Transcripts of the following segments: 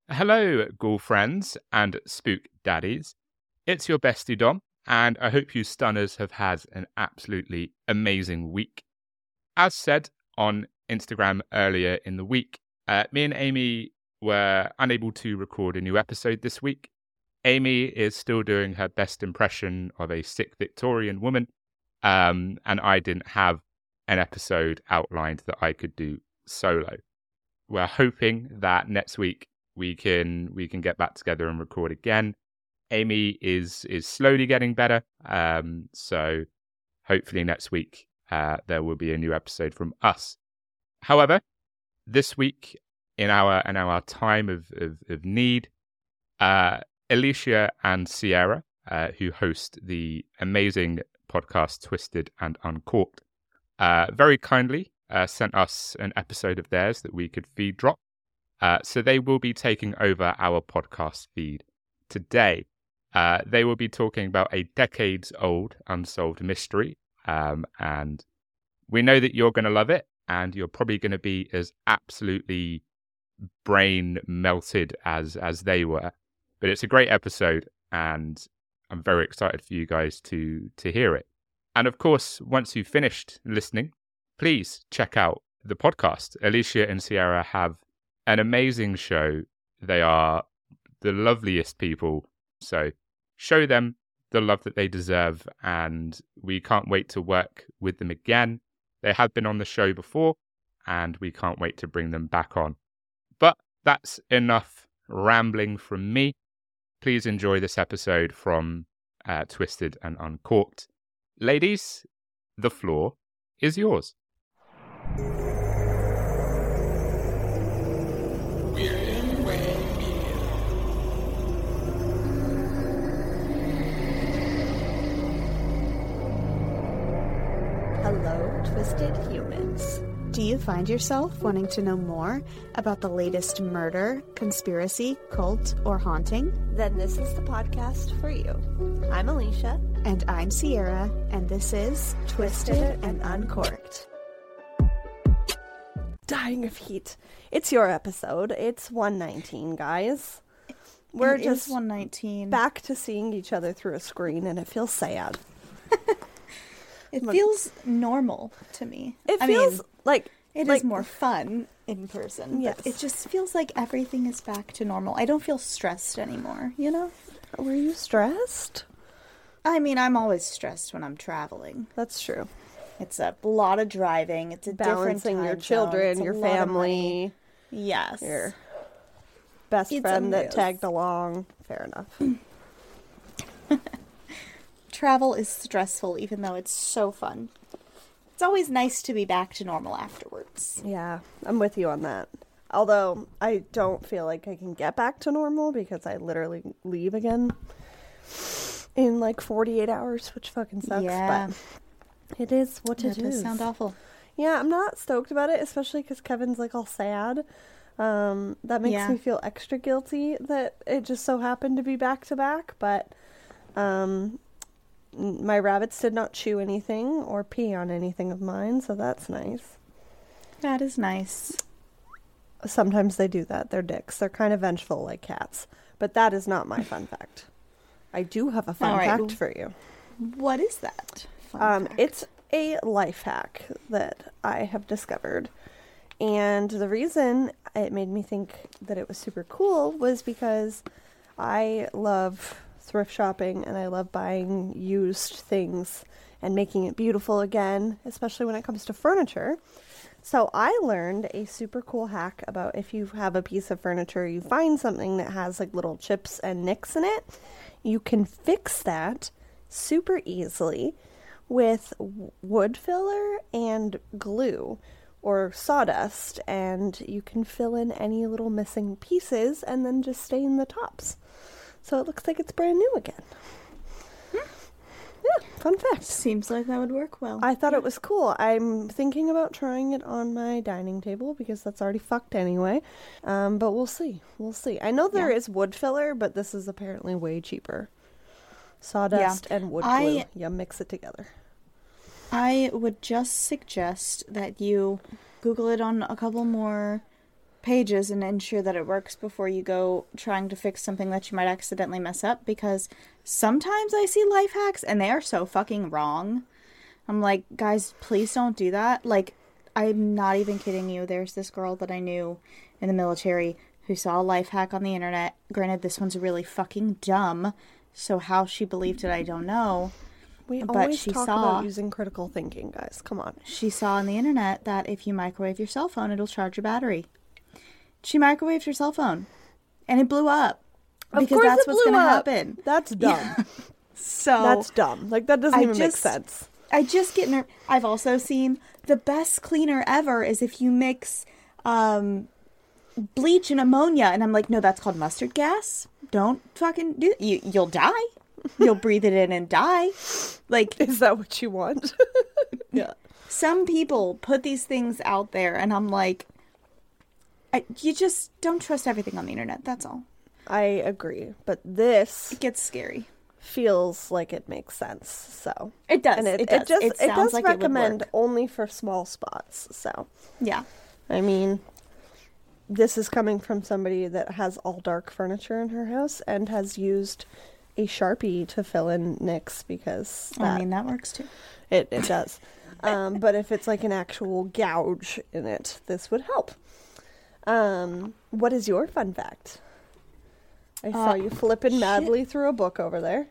Hello, ghoul friends and spook daddies. It's your bestie Dom, and I hope you stunners have had an absolutely amazing week. As said on Instagram earlier in the week, me and Amy were unable to record a new episode this week. Amy is still doing her best impression of a sick Victorian woman, and I didn't have an episode outlined that I could do solo. We're hoping that next week we can get back together and record again. Amy is slowly getting better, so hopefully next week there will be a new episode from us. However, this week in our time of need, Alicia and Sierra, who host the amazing podcast Twisted and Uncorked, very kindly sent us an episode of theirs that we could feed drop. So they will be taking over our podcast feed today. They will be talking about a decades-old unsolved mystery, and we know that you're going to love it, and you're probably going to be as absolutely brain melted as they were. But it's a great episode, and I'm very excited for you guys to hear it. And of course, once you've finished listening, please check out the podcast. Alicia and Sierra have an amazing show. They are the loveliest people. So show them the love that they deserve, and we can't wait to work with them again. They have been on the show before, and we can't wait to bring them back on. But that's enough rambling from me. Please enjoy this episode from Twisted and Uncorked. Ladies, the floor is yours. Hello, Twisted Humans. Do you find yourself wanting to know more about the latest murder, conspiracy, cult, or haunting? Then this is the podcast for you. I'm Alicia. And I'm Sierra, and this is Twisted and Uncorked. Dying of heat. It's your episode. It's 119, guys. We're just 119. Back to seeing each other through a screen, and it feels sad. It feels normal to me. It feels like it is more fun in person. Yes. But it just feels like everything is back to normal. I don't feel stressed anymore, you know? Were you stressed? I mean, I'm always stressed when I'm traveling. That's true. It's a lot of driving. It's a balancing different your time children, zone. your family. Yes. Your best friend that tagged along. Fair enough. Travel is stressful, even though it's so fun. It's always nice to be back to normal afterwards. Yeah, I'm with you on that. Although, I don't feel like I can get back to normal because I literally leave again in like 48 hours, which fucking sucks. Yeah. But it is what it is. That does sound awful. Yeah, I'm not stoked about it, especially because Kevin's like all sad. That makes me feel extra guilty that it just so happened to be back to back, but my rabbits did not chew anything or pee on anything of mine, so that's nice. That is nice. Sometimes they do that. They're dicks. They're kind of vengeful like cats. But that is not my fun fact. I do have a fun fact for you. What is that? Fun fact? It's a life hack that I have discovered. And the reason it made me think that it was super cool was because I love thrift shopping and I love buying used things and making it beautiful again, especially when it comes to furniture. So I learned a super cool hack about if you have a piece of furniture, you find something that has like little chips and nicks in it, you can fix that super easily with wood filler and glue or sawdust, and you can fill in any little missing pieces and then just stain the tops. So it looks like it's brand new again. Yeah, fun fact. Seems like that would work well. I thought it was cool. I'm thinking about trying it on my dining table because that's already fucked anyway. But we'll see. We'll see. I know there is wood filler, but this is apparently way cheaper. Sawdust and wood glue. You mix it together. I would just suggest that you Google it on a couple more pages and ensure that it works before you go trying to fix something that you might accidentally mess up, because sometimes I see life hacks and they are so fucking wrong. I'm like, guys, please don't do that. Like, I'm not even kidding you. There's this girl that I knew in the military who saw a life hack on the internet. Granted, this one's really fucking dumb, so how she believed it, I don't know. We But always she talk saw- about using critical thinking, guys. Come on. She saw on the internet that if you microwave your cell phone, it'll charge your battery. She microwaved her cell phone, and it blew up. Because course that's it what's blew going to up. happen. That's dumb. So That's dumb. Like, that doesn't I even make just- sense. I just get I've also seen the best cleaner ever is if you mix bleach and ammonia, and I'm like, no, that's called mustard gas. Don't fucking do it. You'll die. You'll breathe it in and die. Like, Is that what you want? Yeah. some people put these things out there, and I'm like, you just don't trust everything on the internet. That's all. I agree. But this It gets scary. feels like it makes sense. So It does. and It does. it sounds does like it would recommend work. only for small spots. So Yeah. I mean, this is coming from somebody that has all dark furniture in her house and has used a Sharpie to fill in nicks because I mean, that works too. it does. But if it's like an actual gouge in it, this would help. What is your fun fact? I saw you flipping madly through a book over there.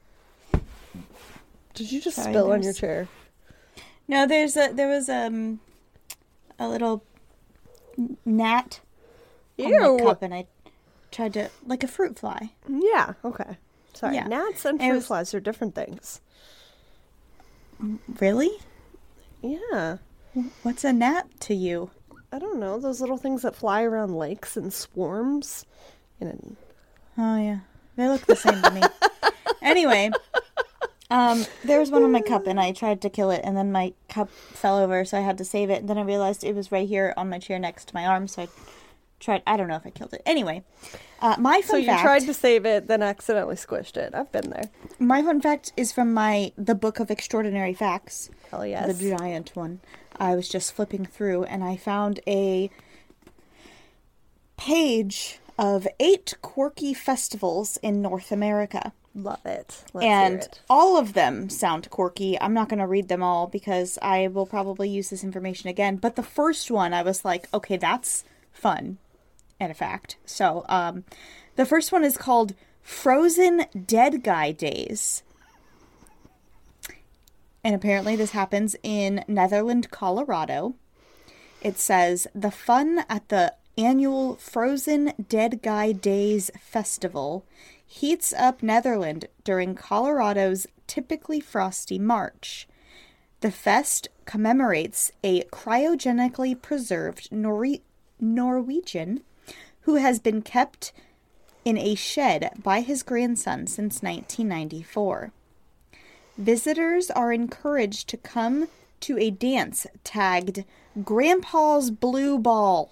Did you just Sorry, spill on your there's- chair? No, there was a little gnat on my Ew. cup, and I tried to, like a fruit fly. Yeah, okay. Sorry, Yeah. gnats and It fruit was- flies are different things. Really? Yeah. What's a gnat to you? I don't know, those little things that fly around lakes in swarms. And Oh yeah, they look the same to me. Anyway, there was one on my cup, and I tried to kill it, and then my cup fell over, so I had to save it. And then I realized it was right here on my chair next to my arm, so I tried. I don't know if I killed it. Anyway, my so fun you fact. tried to save it, then accidentally squished it. I've been there. My fun fact is from the Book of Extraordinary Facts. Hell yes. The giant one. I was just flipping through, and I found a page of 8 quirky festivals in North America. Love it. Let's hear And it. all of them sound quirky. I'm not going to read them all because I will probably use this information again. But the first one, I was like, okay, that's fun and a fact. So, the first one is called Frozen Dead Guy Days. And apparently this happens in Netherland, Colorado. It says, the fun at the annual Frozen Dead Guy Days festival heats up Netherland during Colorado's typically frosty March. The fest commemorates a cryogenically preserved Norwegian who has been kept in a shed by his grandson since 1994. Visitors are encouraged to come to a dance tagged Grandpa's Blue Ball.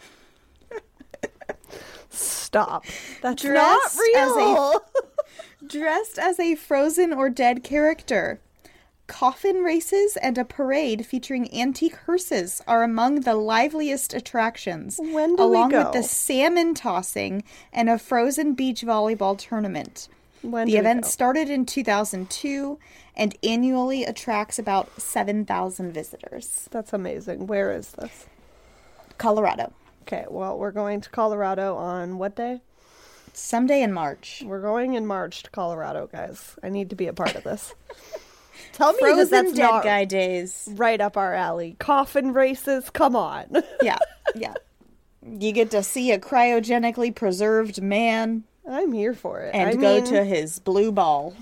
Stop. That's Dressed not as a- real. Dressed as a frozen or dead character. Coffin races and a parade featuring antique hearses are among the liveliest attractions, When do we along go? with the salmon tossing and a frozen beach volleyball tournament. When The do we event go? started in 2002 and annually attracts about 7,000 visitors. That's amazing. Where is this? Colorado. Okay, well, we're going to Colorado on what day? Someday in March. We're going in March to Colorado, guys. I need to be a part of this. Tell me that Frozen that's Dead not Guy Days. right up our alley. Coffin races, come on. Yeah, yeah. You get to see a cryogenically preserved man I'm here for it. and I go mean, to his blue ball.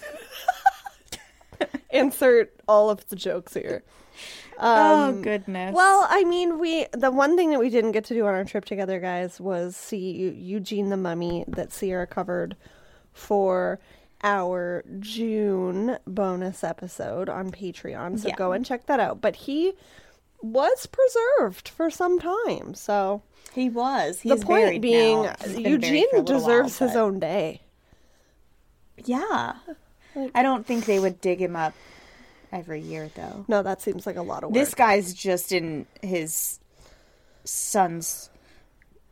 insert all of the jokes here. Oh, goodness. Well, I mean, the one thing that we didn't get to do on our trip together, guys, was see Eugene the Mummy that Sierra covered for our June bonus episode on Patreon. So Yeah. go and check that out. But he was preserved for some time. So He was. He's the point buried being, now. He's been buried Eugene for a little deserves while, his but- own day. Yeah. I don't think they would dig him up every year, though. No, that seems like a lot of work. This guy's just in his son's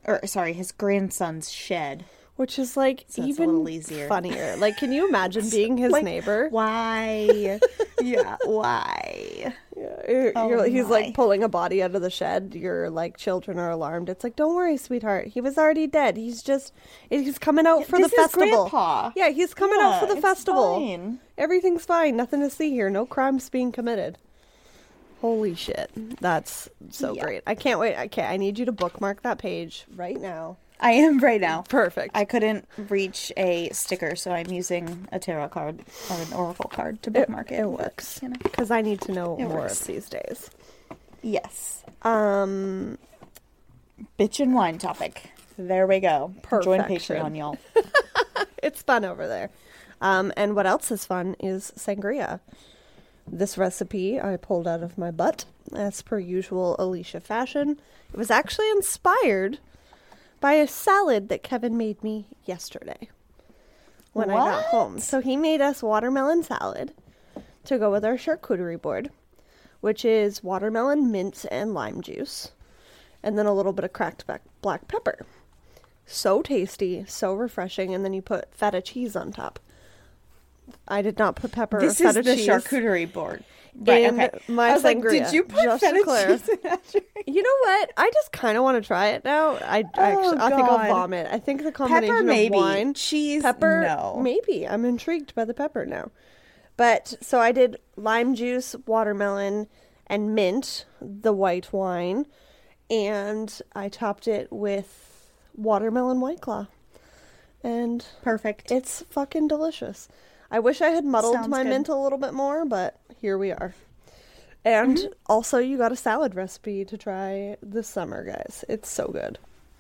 his grandson's shed. Which is like So it's a even little easier. funnier. Like, can you imagine being his Like, neighbor? Why? Yeah, why? He's my. like pulling a body out of the shed. Your like children are alarmed. It's like, don't worry, sweetheart. He was already dead. He's coming out for This the is festival. Grandpa. Yeah, he's coming out for the it's festival. fine. Everything's fine. Nothing to see here. No crimes being committed. Holy shit. That's so Yeah. great. I can't wait. Okay, I need you to bookmark that page right now. I am right now. Perfect. I couldn't reach a sticker, so I'm using a tarot card or an oracle card to bookmark it. It works. You know. Because I need to know It more works. of these days. Yes. Um, Bitch and wine topic. There we go. Join Perfection. Patreon, y'all. it's fun over there. And what else is fun is sangria. This recipe I pulled out of my butt, as per usual Alicia fashion. It was actually inspired by a salad that Kevin made me yesterday when I got home. So he made us watermelon salad to go with our charcuterie board, which is watermelon, mint, and lime juice, and then a little bit of cracked black pepper. So tasty, so refreshing, and then you put feta cheese on top. I did not put pepper This or is feta the cheese charcuterie board. Right, in okay. my I was like, sangria. did you put just to feta clarify. cheese in that drink? You know what? I just kind of want to try it now. I think I'll God. vomit. I think the combination Pepper, maybe. of wine, Cheese, pepper, no. maybe. I'm intrigued by the pepper now. But so I did lime juice, watermelon, and mint, the white wine, and I topped it with watermelon White Claw, and Perfect. it's fucking delicious. I wish I had muddled Sounds my good. mint a little bit more, but here we are. And also, you got a salad recipe to try this summer, guys. It's so good.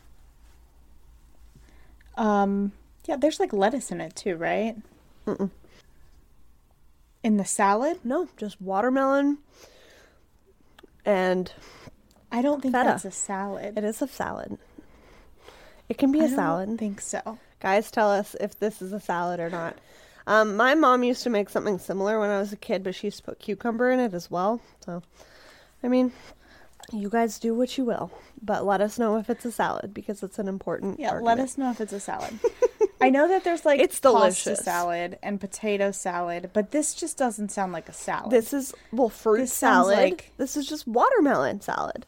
Yeah, there's like lettuce in it too, right? In the salad? No, just watermelon and I don't think Feta. that's a salad. it is a salad. It can be I a don't salad. think so. Guys, tell us if this is a salad or not. My mom used to make something similar when I was a kid, but she used to put cucumber in it as well. So, I mean, you guys do what you will, but let us know if it's a salad because it's an important Yeah, argument. let us know if it's a salad. I know that there's like It's pasta delicious. salad and potato salad, but this just doesn't sound like a salad. This is, well, fruit This sounds salad. like- This is just watermelon salad.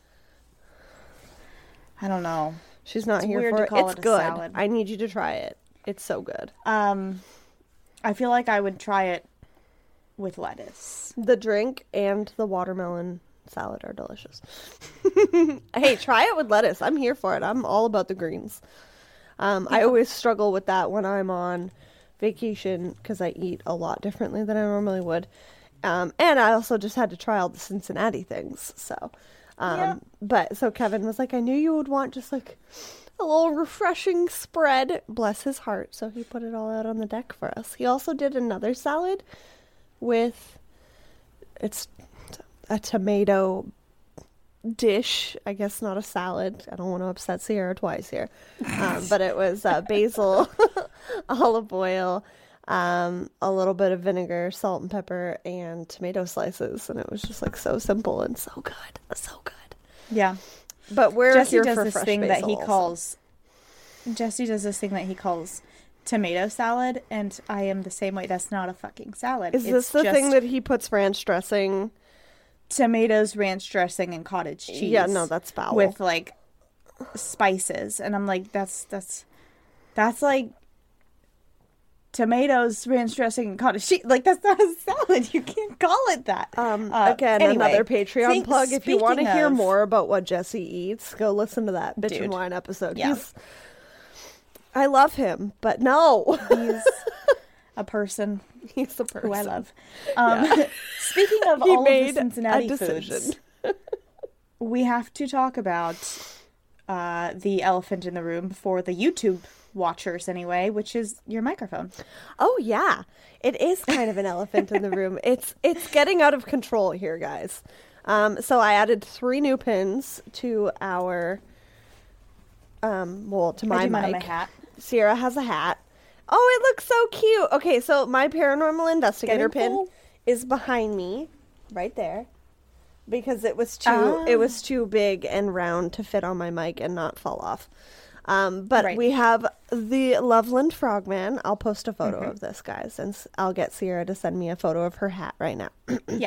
I don't know. She's not It's here weird for to it. call It's it a good. salad. I need you to try it. It's so good. I feel like I would try it with lettuce. The drink and the watermelon salad are delicious. Hey, try it with lettuce. I'm here for it. I'm all about the greens. I always struggle with that when I'm on vacation because I eat a lot differently than I normally would. And I also just had to try all the Cincinnati things. So, Yeah. but so Kevin was like, I knew you would want just like a little refreshing spread. Bless his heart. So he put it all out on the deck for us. He also did another salad with, it's a tomato dish. I guess not a salad. I don't want to upset Sierra twice here. But it was basil, olive oil, a little bit of vinegar, salt and pepper, and tomato slices. And it was just like so simple and so good. So good. Yeah. But we're Jesse here does for this fresh thing that he basil also. calls Jesse does this thing that he calls tomato salad, and I am the same way. That's not a fucking salad. Is It's this the thing just that he puts ranch dressing? tomatoes, ranch dressing, and cottage cheese? Yeah, no, that's foul. with like spices, and I'm like, that's like tomatoes, ranch dressing, and cottage cheese. Like that's not a salad. You can't call it that. Again, anyway, another Patreon plug. If you want to speaking hear of- more about what Jesse eats, go listen to that Bitch Dude. and Wine episode. Yeah. I love him, but no. He's a person He's the person. who I love. Yeah. Speaking of He all of made the Cincinnati a decision. foods, we have to talk about the elephant in the room for the YouTube watchers anyway, which is your microphone. Oh yeah, it is kind of an elephant in the room. It's getting out of control here, guys. So I added 3 new pins to our to I my do mine on mic. my hat. Sierra has a hat. Oh, it looks so cute. Okay, so my paranormal investigator Getting pin full. is behind me, right there. because it was too big and round to fit on my mic and not fall off. But Right. we have the Loveland Frogman. I'll post a photo of this, guys, and I'll get Sierra to send me a photo of her hat right now. Yeah.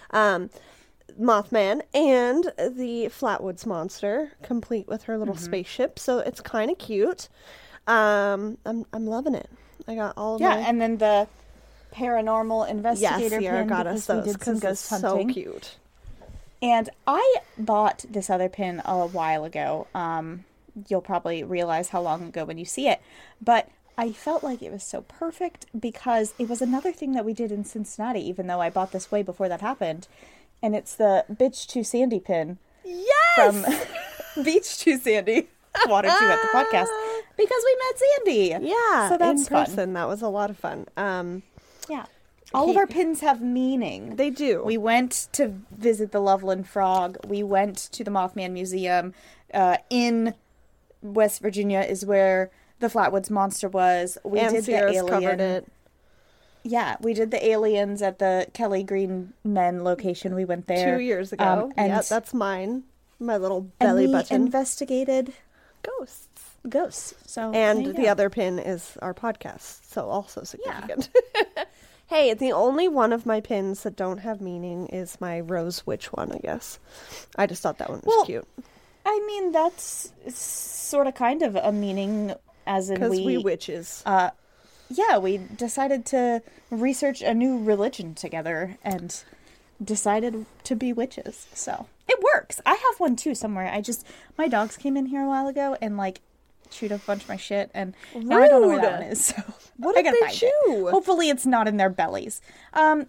Mothman and the Flatwoods Monster, complete with her little spaceship. So it's kind of cute. I'm loving it. I got all of Yeah, my... and then the paranormal Yes, investigator Sierra pin got us because we those did some because ghost it's hunting. so cute. And I bought this other pin a while ago. You'll probably realize how long ago when you see it. But I felt like it was so perfect because it was another thing that we did in Cincinnati, even though I bought this way before that happened. And it's the Bitch to Sandy pin Yes! from Beach to Sandy. Water to at the podcast. Because we met Sandy. Yeah, So that's in fun. person. That was a lot of fun. Yeah. All of our pins have meaning. They do. We went to visit the Loveland Frog. We went to the Mothman Museum. In West Virginia is where the Flatwoods Monster was. We and did Sierra's the alien. covered it. Yeah, we did the aliens at the Kelly Green Men location. We went there 2 years ago. and Yeah, that's mine. My little belly and we button. investigated Ghosts. ghosts. So And there you the go. other pin is our podcast, so also significant. Hey, the only one of my pins that don't have meaning is my Rose Witch one, I guess. I just thought that one was Well, cute. I mean, that's sort of kind of a meaning, as in Because we witches. yeah, we decided to research a new religion together and decided to be witches. So it works. I have one too somewhere. My dogs came in here a while ago and like chewed a bunch of my shit, and now I don't know where that one is. So What I did gotta they find chew? it. Hopefully, it's not in their bellies. I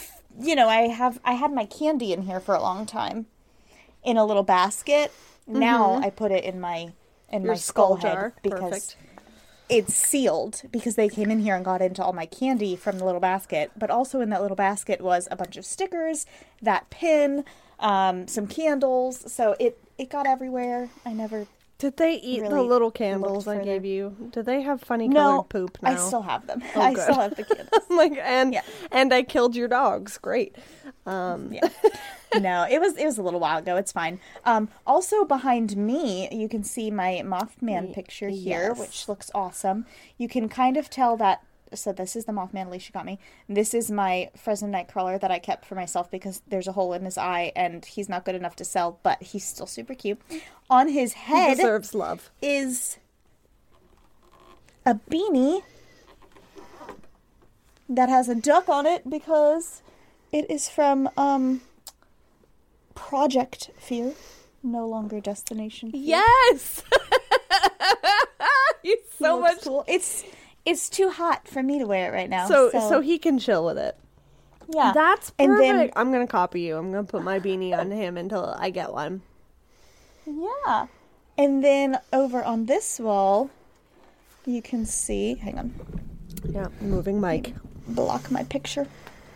had my candy in here for a long time in a little basket. Now I put it in my Your skull jar. head because Perfect. it's sealed because they came in here and got into all my candy from the little basket. But also in that little basket was a bunch of stickers, that pin, some candles. So it got everywhere. I never... Did they eat the really little candles I further. gave you? Do they have funny No, colored poop now? I still have them. Oh, I good. still have the candles. And I killed your dogs. Great. Yeah. No, it was a little while ago. It's fine. Also behind me, you can see my Mothman picture here, Yes. which looks awesome. You can kind of tell that. So this is the Mothman Alicia got me. This is my Fresno Nightcrawler that I kept for myself because there's a hole in his eye and he's not good enough to sell, but he's still super cute. On his He head deserves love. is a beanie that has a duck on it because it is from Project Fear, no longer Destination Fear. Yes! He's He so looks much... cool. It's too hot for me to wear it right now. So he can chill with it. yeah, That's perfect. And then I'm going to copy you. I'm going to put my beanie on him until I get one. yeah, and then over on this wall, you can see. Hang on, Yeah, moving mic. block my picture.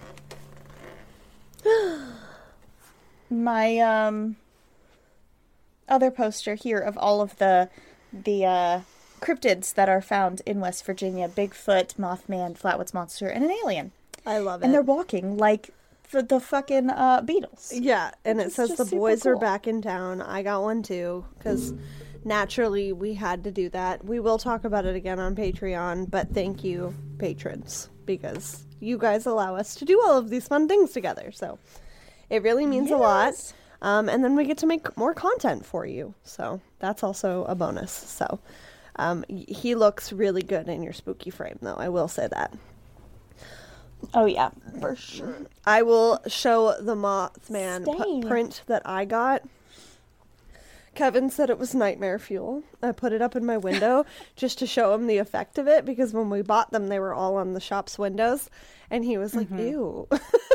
My other poster here of all of the cryptids that are found in West Virginia: Bigfoot, Mothman, Flatwoods Monster, and an alien. I love it. And they're walking like the fucking Beatles. Yeah, and it is says just the super boys are cool. back in town. I got one too, because naturally we had to do that. We will talk about it again on Patreon, but thank you, patrons, because you guys allow us to do all of these fun things together. So it really means a lot. Yes. And then we get to make more content for you. So that's also a bonus. So he looks really good in your spooky frame, though. I will say that. Oh yeah, for sure. I will show the Mothman Stay. print that I got. Kevin said it was nightmare fuel. I put it up in my window just to show him the effect of it, because when we bought them, they were all on the shop's windows. And he was like, ew.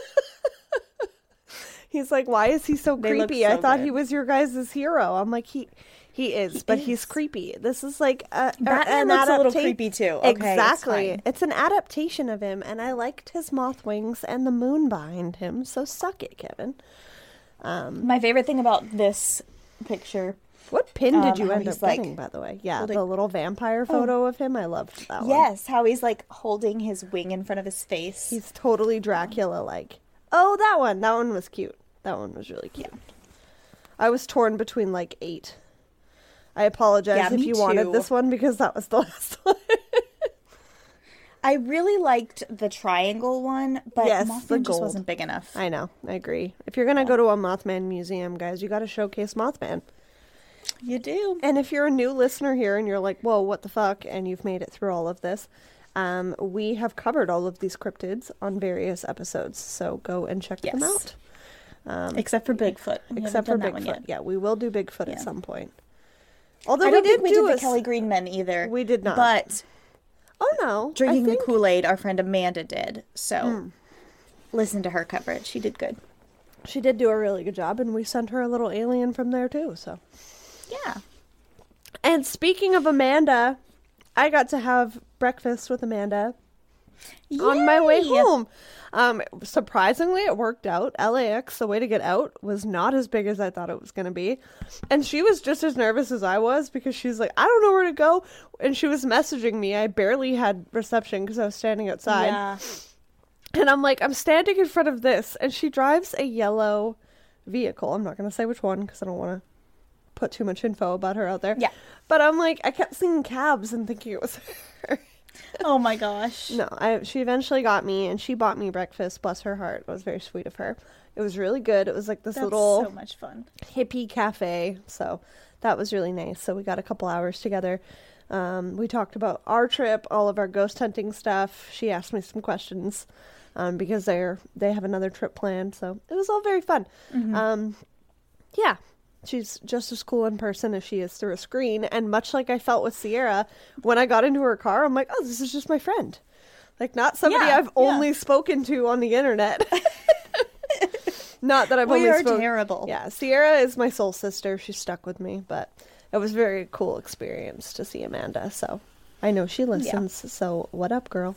He's like, why is he so They look creepy? I so thought good. he was your guys' hero. I'm like, he is, but he's creepy. This is like Batman an looks a little adapta- creepy too. Okay, exactly. it's fine. It's an adaptation of him, and I liked his moth wings and the moon behind him. So suck it, Kevin. My favorite thing about this picture. What pin did you how end up he's, like, getting, by the way? Yeah, holding- the little vampire photo of him. I loved that one. Yes, how he's like holding his wing in front of his face. He's totally Dracula-like. Oh, that one. That one was cute. That one was really cute. I was torn between like 8. I apologize Yeah, if me you wanted too. this one because that was the last one. I really liked the triangle one, but Yes, Mothman the just gold. wasn't big enough. I know. I agree. If you're going to go to a Mothman museum, guys, you got to showcase Mothman. You do. And if you're a new listener here and you're like, whoa, what the fuck? And you've made it through all of this, we have covered all of these cryptids on various episodes. So go and check them Yes. out. Except for Bigfoot. We Except haven't for done that one Bigfoot. yet. Yeah, we will do Bigfoot Yeah. at some point. Although I we don't did think we do did the Kelly Green Men either. We did not. But Oh, no. drinking I think... the Kool-Aid, our friend Amanda did. So listen to her coverage. She did good. She did do a really good job, and we sent her a little alien from there, too, so... Yeah. And speaking of Amanda, I got to have breakfast with Amanda on my way Yay! home. Surprisingly, it worked out. LAX, the way to get out, was not as big as I thought it was going to be. And she was just as nervous as I was because she's like, I don't know where to go. And she was messaging me. I barely had reception because I was standing outside. Yeah. And I'm like, I'm standing in front of this. And she drives a yellow vehicle. I'm not going to say which one because I don't want to put too much info about her out there. Yeah. But I'm like, I kept seeing cabs and thinking it was her. Oh my gosh. No, she eventually got me, and she bought me breakfast. Bless her heart. It was very sweet of her. It was really good. It was like this That's little so much fun. hippie cafe. So that was really nice. So we got a couple hours together. We talked about our trip, all of our ghost hunting stuff. She asked me some questions because they have another trip planned. So it was all very fun. Yeah. She's just as cool in person as she is through a screen. And much like I felt with Sierra, when I got into her car, I'm like, oh, this is just my friend. Like, not somebody Yeah, I've only spoken to on the internet. Not that I've We only are spoken. terrible. Yeah, Sierra is my soul sister. She's stuck with me. But it was a very cool experience to see Amanda. So I know she listens. So what up, girl?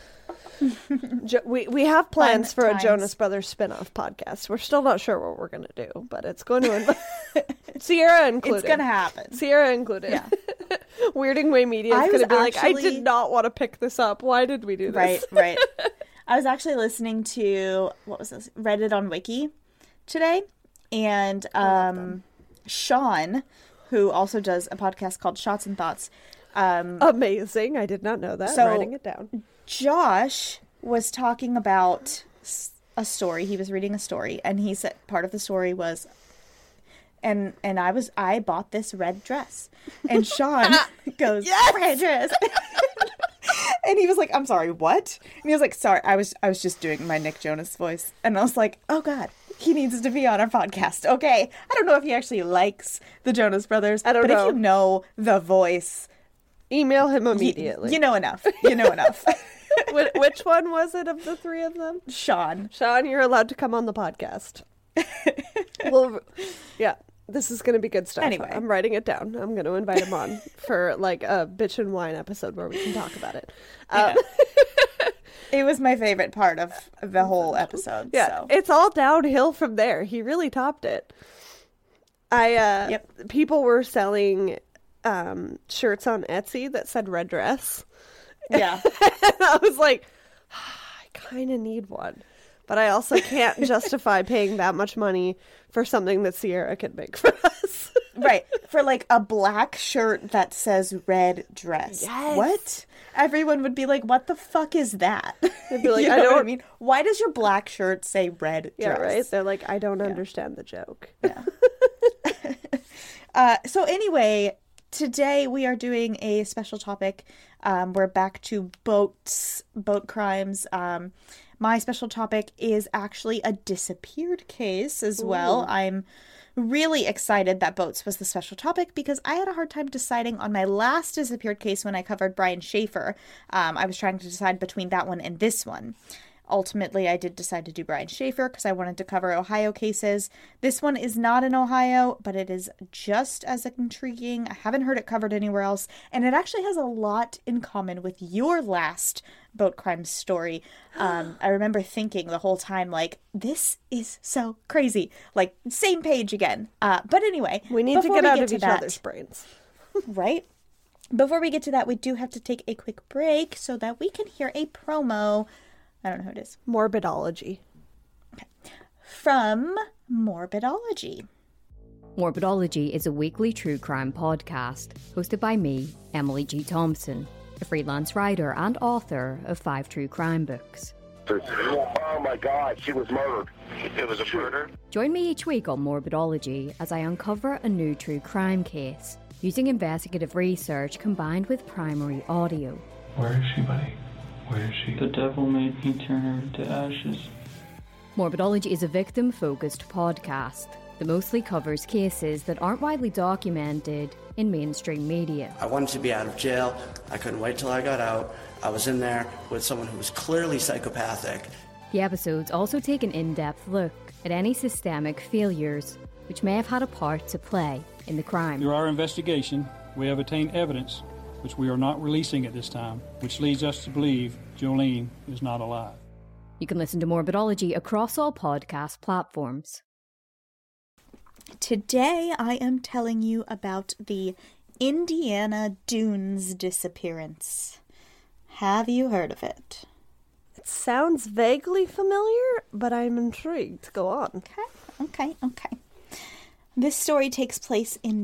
We have plans Fun for times. a Jonas Brothers spin-off podcast. We're still not sure what we're going to do, but it's going to Sierra included. It's gonna happen. Sierra included. Yeah. Weirding Way Media I is going to was be like, I actually- did not want to pick this up. Why did we do this? Right. I was actually listening to, what was this? Reddit on Wiki today. And Sean, who also does a podcast called Shots and Thoughts. Amazing. I did not know that. So- I'm writing it down. Josh was talking about a story. He was reading a story, and he said part of the story was, and I bought this red dress, and Sean goes, Yes! red dress, and he was like, I'm sorry, what? And he was like, sorry, I was just doing my Nick Jonas voice, and I was like, oh God, he needs to be on our podcast. Okay, I don't know if he actually likes the Jonas Brothers, I don't know. but if you know the voice, Email him immediately. you know enough. You know enough. Which one was it of the three of them? Sean. Sean, you're allowed to come on the podcast. Well, yeah, this is going to be good stuff. Anyway. I'm writing it down. I'm going to invite him on for like a bitch and wine episode where we can talk about it. Yeah. It was my favorite part of the whole episode. Yeah, So. it's all downhill from there. He really topped it. People were selling shirts on Etsy that said red dress. Yeah. And I was like, I kind of need one. But I also can't justify paying that much money for something that Sierra can make for us. Right. For like a black shirt that says red dress. Yes. What? Everyone would be like, what the fuck is that? They'd be like, You I know what I don't- mean? Why does your black shirt say red Yeah, dress? right? They're like, I don't understand the joke. So anyway, today we are doing a special topic. We're back to boat crimes. My special topic is actually a disappeared case as well. I'm really excited that boats was the special topic because I had a hard time deciding on my last disappeared case when I covered Brian Schaefer. I was trying to decide between that one and this one. Ultimately, I did decide to do Brian Schaefer because I wanted to cover Ohio cases. This one is not in Ohio, but it is just as intriguing. I haven't heard it covered anywhere else, and it actually has a lot in common with your last boat crime story. I remember thinking the whole time, like, this is so crazy. Like, same page again. But anyway, We need to before get we out of to each that- other's brains. right? Before we get to that, we do have to take a quick break so that we can hear a promo. I don't know who it is. Morbidology. From Morbidology. Morbidology is a weekly true crime podcast hosted by me, Emily G. Thompson, a freelance writer and author of 5 true crime books. Oh my God, she was murdered. It was a murder? Join me each week on Morbidology as I uncover a new true crime case, using investigative research combined with primary audio. Where is she, buddy? Where is she? The devil made me turn her to ashes. Morbidology is a victim-focused podcast that mostly covers cases that aren't widely documented in mainstream media. I wanted to be out of jail. I couldn't wait till I got out. I was in there with someone who was clearly psychopathic. The episodes also take an in-depth look at any systemic failures which may have had a part to play in the crime. Through our investigation, we have obtained evidence which we are not releasing at this time, which leads us to believe Jolene is not alive. You can listen to Morbidology across all podcast platforms. Today I am telling you about the Indiana Dunes disappearance. Have you heard of it? It sounds vaguely familiar, but I'm intrigued. Go on. Okay. This story takes place in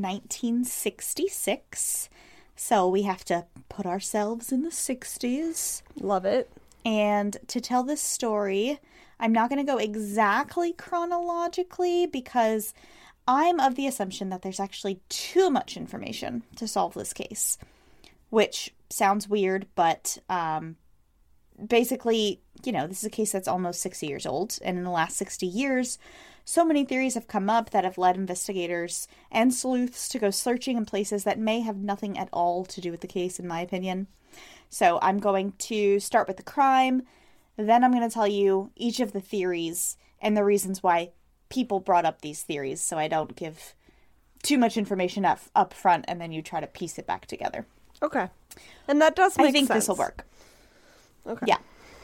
1966, so we have to put ourselves in the 60s. Love it. And to tell this story, I'm not going to go exactly chronologically because I'm of the assumption that there's actually too much information to solve this case, which sounds weird, but basically, this is a case that's almost 60 years old, and in the last 60 years, so many theories have come up that have led investigators and sleuths to go searching in places that may have nothing at all to do with the case, in my opinion. So I'm going to start with the crime, then I'm going to tell you each of the theories and the reasons why people brought up these theories, so I don't give too much information up front and then you try to piece it back together. Okay. And that does make sense. I think this will work. Okay. Yeah.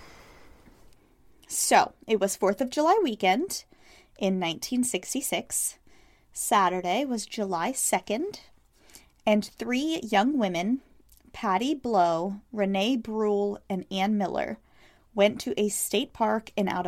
So, it was 4th of July weekend in 1966. Saturday was July 2nd. And 3 young women, Patty Blow, Renee Brule, and Ann Miller, went to a state park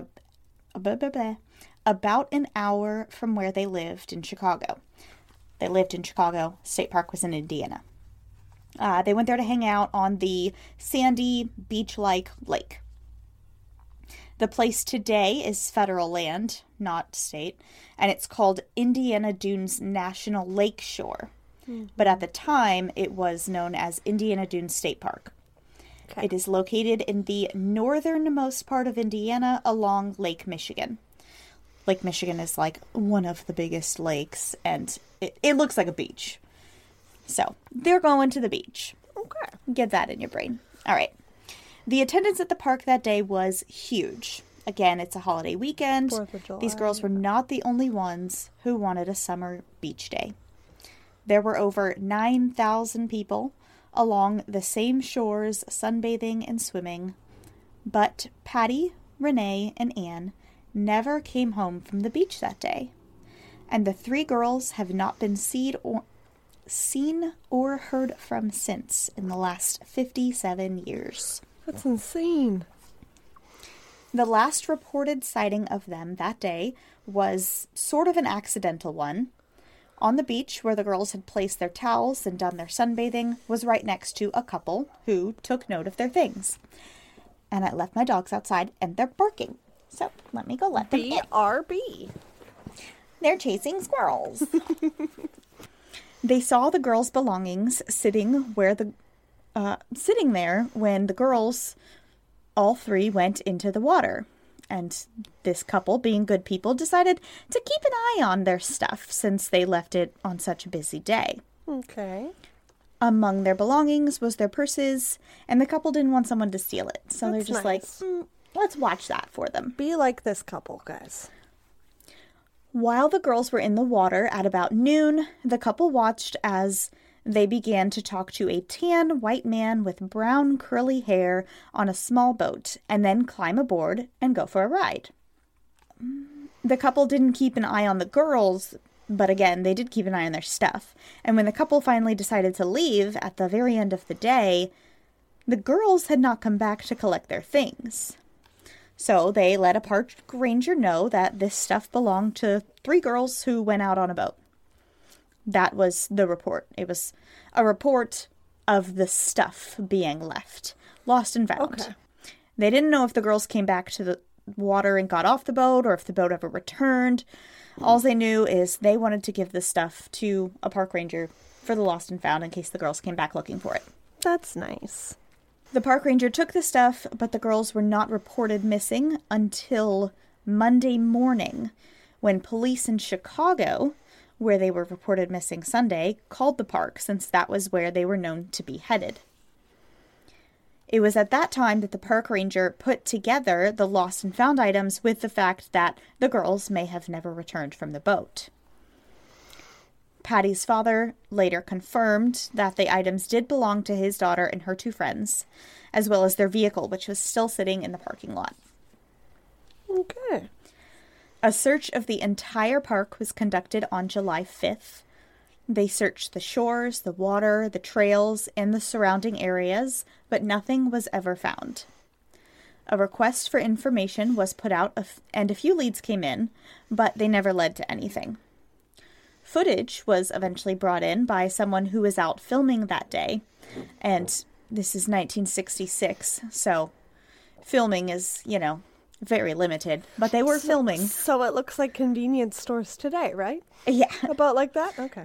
about an hour from where they lived in Chicago. They lived in Chicago. State Park was in Indiana. They went there to hang out on the sandy, beach-like lake. The place today is federal land, not state, and it's called Indiana Dunes National Lake Shore. Mm-hmm. But at the time, it was known as Indiana Dunes State Park. Okay. It is located in the northernmost part of Indiana along Lake Michigan. Lake Michigan is like one of the biggest lakes, and it looks like a beach. So, they're going to the beach. Okay. Get that in your brain. All right. The attendance at the park that day was huge. Again, it's a holiday weekend. 4th of July. These girls were not the only ones who wanted a summer beach day. There were over 9,000 people along the same shores sunbathing and swimming. But Patty, Renee, and Anne never came home from the beach that day. And the 3 girls have not been seen or heard from since in the last 57 years. That's insane. The last reported sighting of them that day was sort of an accidental one. On the beach where the girls had placed their towels and done their sunbathing was right next to a couple who took note of their things. And I left my dogs outside and they're barking. So let me go let them in. BRB. They're chasing squirrels. They saw the girls' belongings sitting there when the girls, all 3, went into the water. And this couple, being good people, decided to keep an eye on their stuff since they left it on such a busy day. Okay. Among their belongings was their purses, and the couple didn't want someone to steal it. So they're just nice. like, let's watch that for them. Be like this couple, guys. While the girls were in the water at about noon, the couple watched as they began to talk to a tan white man with brown curly hair on a small boat and then climb aboard and go for a ride. The couple didn't keep an eye on the girls, but again, they did keep an eye on their stuff. And when the couple finally decided to leave at the very end of the day, the girls had not come back to collect their things. So they let a park ranger know that this stuff belonged to 3 girls who went out on a boat. That was the report. It was a report of the stuff being left, lost and found. Okay. They didn't know if the girls came back to the water and got off the boat or if the boat ever returned. All they knew is they wanted to give this stuff to a park ranger for the lost and found in case the girls came back looking for it. That's nice. The park ranger took the stuff, but the girls were not reported missing until Monday morning, when police in Chicago, where they were reported missing Sunday, called the park, since that was where they were known to be headed. It was at that time that the park ranger put together the lost and found items with the fact that the girls may have never returned from the boat. Patty's father later confirmed that the items did belong to his daughter and her 2 friends, as well as their vehicle, which was still sitting in the parking lot. Okay. A search of the entire park was conducted on July 5th. They searched the shores, the water, the trails, and the surrounding areas, but nothing was ever found. A request for information was put out, and a few leads came in, but they never led to anything. Footage was eventually brought in by someone who was out filming that day, and this is 1966, so filming is, very limited, but they were filming. So it looks like convenience stores today, right? Yeah. About like that? Okay.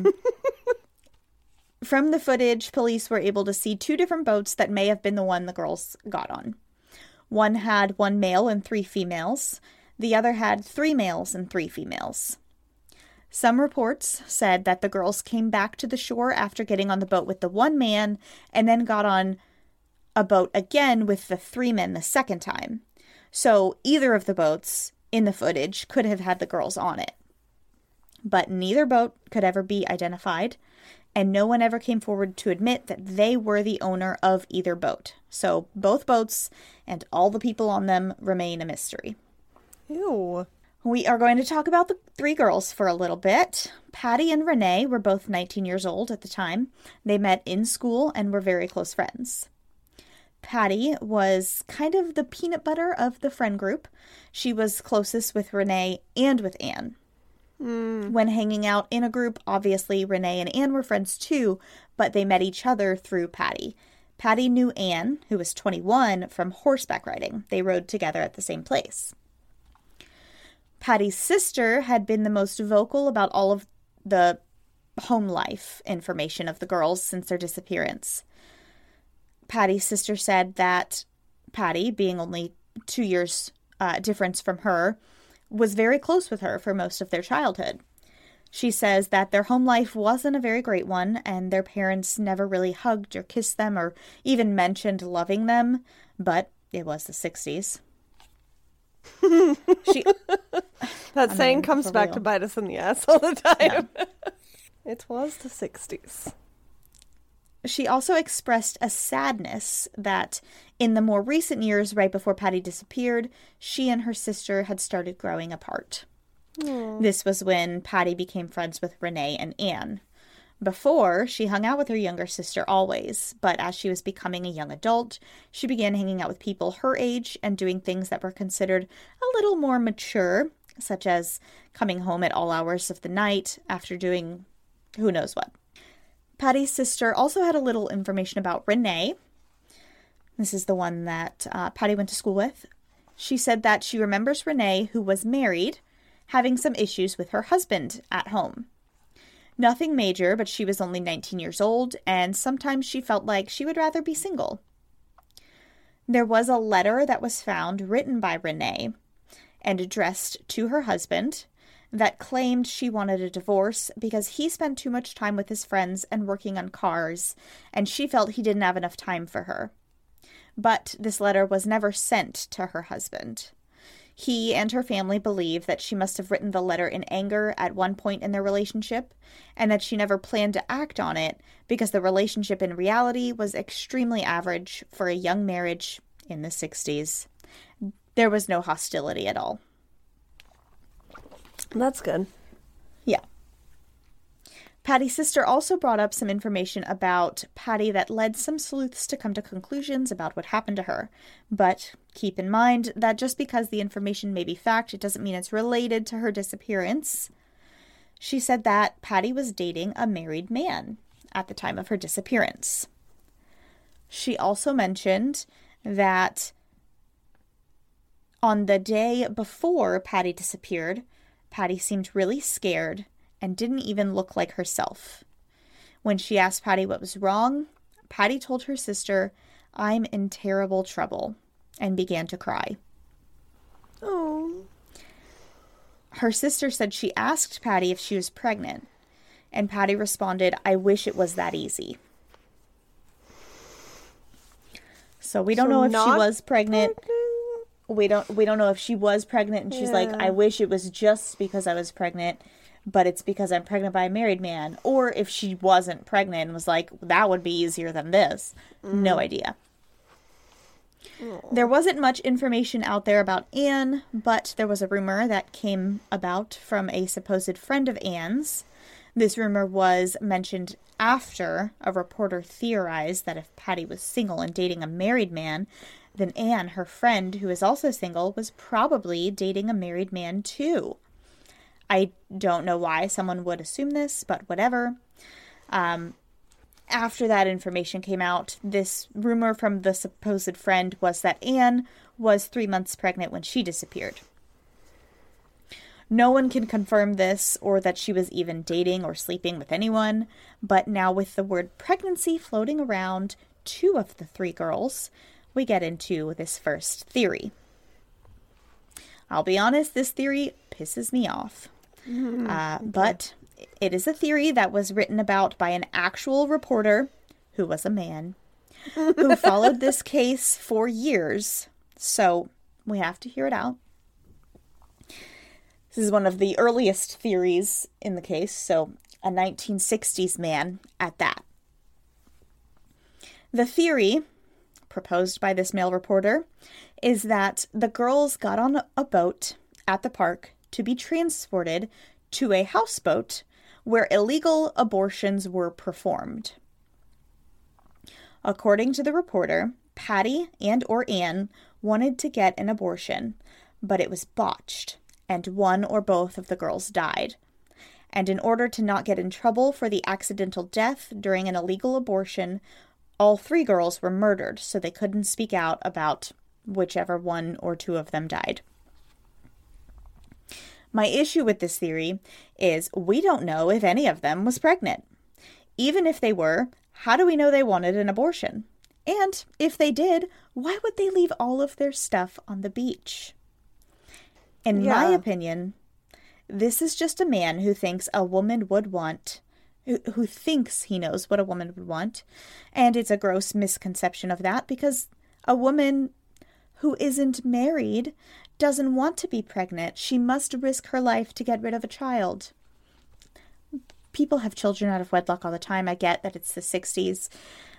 From the footage, police were able to see 2 different boats that may have been the one the girls got on. One had 1 male and 3 females. The other had 3 males and 3 females. Some reports said that the girls came back to the shore after getting on the boat with the 1 man and then got on a boat again with the 3 men the second time. So either of the boats in the footage could have had the girls on it. But neither boat could ever be identified, and no one ever came forward to admit that they were the owner of either boat. So both boats and all the people on them remain a mystery. Ew. We are going to talk about the 3 girls for a little bit. Patty and Renee were both 19 years old at the time. They met in school and were very close friends. Patty was kind of the peanut butter of the friend group. She was closest with Renee and with Anne. When hanging out in a group, obviously Renee and Anne were friends too, but they met each other through Patty. Patty knew Anne, who was 21, from horseback riding. They rode together at the same place. Patty's sister had been the most vocal about all of the home life information of the girls since their disappearance. Patty's sister said that Patty, being only 2 years difference from her, was very close with her for most of their childhood. She says that their home life wasn't a very great one, and their parents never really hugged or kissed them or even mentioned loving them, but it was the 60s. That saying comes back to bite us in the ass all the time. Yeah. It was the 60s. She also expressed a sadness that in the more recent years, right before Patty disappeared, she and her sister had started growing apart. Aww. This was when Patty became friends with Renee and Anne. Before, she hung out with her younger sister always, but as she was becoming a young adult, she began hanging out with people her age and doing things that were considered a little more mature, such as coming home at all hours of the night after doing who knows what. Patty's sister also had a little information about Renee. This is the one that Patty went to school with. She said that she remembers Renee, who was married, having some issues with her husband at home. Nothing major, but she was only 19 years old, and sometimes she felt like she would rather be single. There was a letter that was found written by Renee and addressed to her husband that claimed she wanted a divorce because he spent too much time with his friends and working on cars, and she felt he didn't have enough time for her. But this letter was never sent to her husband. He and her family believe that she must have written the letter in anger at one point in their relationship, and that she never planned to act on it because the relationship in reality was extremely average for a young marriage in the 60s. There was no hostility at all. That's good. Yeah. Patty's sister also brought up some information about Patty that led some sleuths to come to conclusions about what happened to her. But keep in mind that just because the information may be fact, it doesn't mean it's related to her disappearance. She said that Patty was dating a married man at the time of her disappearance. She also mentioned that on the day before Patty disappeared, Patty seemed really scared and didn't even look like herself. When she asked Patty what was wrong, Patty told her sister, "I'm in terrible trouble," and began to cry. Oh. Her sister said she asked Patty if she was pregnant, and Patty responded, "I wish it was that easy." So we don't know if she was pregnant. We don't know if she was pregnant and she's like, "I wish it was just because I was pregnant, but it's because I'm pregnant by a married man." Or if she wasn't pregnant and was like, "That would be easier than this." No idea. There wasn't much information out there about Anne, but there was a rumor that came about from a supposed friend of Anne's. This rumor was mentioned after a reporter theorized that if Patty was single and dating a married man, then Anne, her friend, who is also single, was probably dating a married man too. I don't know why someone would assume this, but whatever. After that information came out, this rumor from the supposed friend was that Anne was 3 months pregnant when she disappeared. No one can confirm this or that she was even dating or sleeping with anyone, but now with the word pregnancy floating around 2 of the 3 girls, we get into this first theory. I'll be honest, this theory pisses me off. But it is a theory that was written about by an actual reporter, who was a man, who followed this case for years. So we have to hear it out. This is one of the earliest theories in the case, so a 1960s man at that. The theory proposed by this male reporter is that the girls got on a boat at the park to be transported to a houseboat where illegal abortions were performed. According to the reporter, Patty and or Anne wanted to get an abortion, but it was botched, and one or both of the girls died. And in order to not get in trouble for the accidental death during an illegal abortion, all 3 girls were murdered, so they couldn't speak out about whichever 1 or 2 of them died. My issue with this theory is we don't know if any of them was pregnant. Even if they were, how do we know they wanted an abortion? And if they did, why would they leave all of their stuff on the beach? In my opinion, this is just a man who thinks a woman would want, who thinks he knows what a woman would want. And it's a gross misconception of that because a woman who isn't married doesn't want to be pregnant. She must risk her life to get rid of a child. People have children out of wedlock all the time. I get that it's the 60s.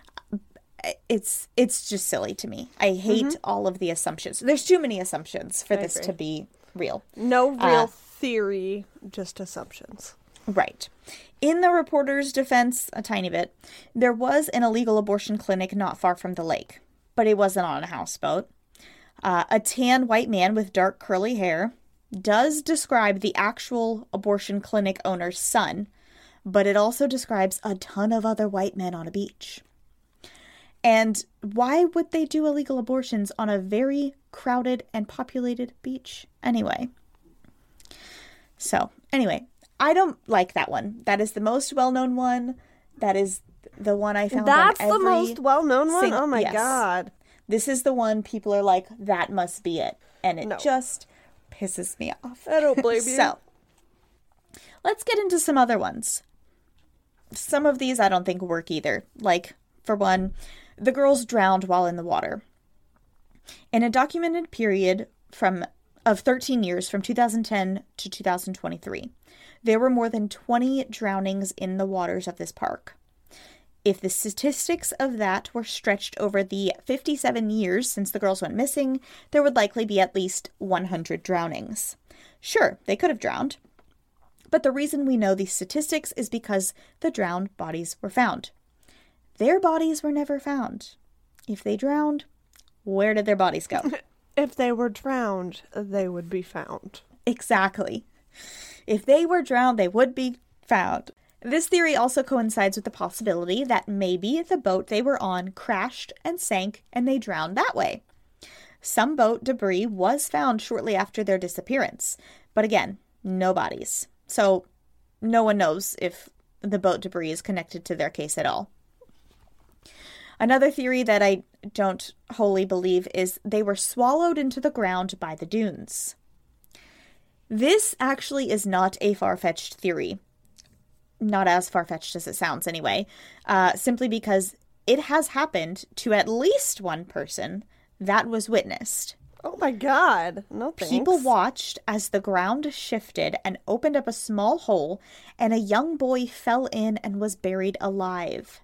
It's just silly to me. I hate all of the assumptions. There's too many assumptions for this to be real. No real theory, just assumptions. Right. In the reporter's defense, a tiny bit, there was an illegal abortion clinic not far from the lake, but it wasn't on a houseboat. A tan white man with dark curly hair does describe the actual abortion clinic owner's son, but it also describes a ton of other white men on a beach. And why would they do illegal abortions on a very crowded and populated beach anyway? So, anyway, I don't like that one. That is the most well-known one. That is the one I found That's on every the most well-known one? Oh my yes. God. This is the one people are like, that must be it. And it just pisses me off. I don't blame you. So, let's get into some other ones. Some of these I don't think work either. Like, for one, the girls drowned while in the water. In a documented period of 13 years, from 2010 to 2023, there were more than 20 drownings in the waters of this park. If the statistics of that were stretched over the 57 years since the girls went missing, there would likely be at least 100 drownings. Sure, they could have drowned, But the reason we know these statistics is because the drowned bodies were found. Their bodies were never found. If they drowned, where did their bodies go? If they were drowned, they would be found. Exactly. If they were drowned, they would be found. This theory also coincides with the possibility that maybe the boat they were on crashed and sank and they drowned that way. Some boat debris was found shortly after their disappearance, but again, no bodies. So no one knows if the boat debris is connected to their case at all. Another theory that I don't wholly believe is they were swallowed into the ground by the dunes. This actually is not a far-fetched theory. Not as far-fetched as it sounds anyway, simply because it has happened to at least one person that was witnessed. Oh my God. No thanks. People watched as the ground shifted and opened up a small hole, and a young boy fell in and was buried alive.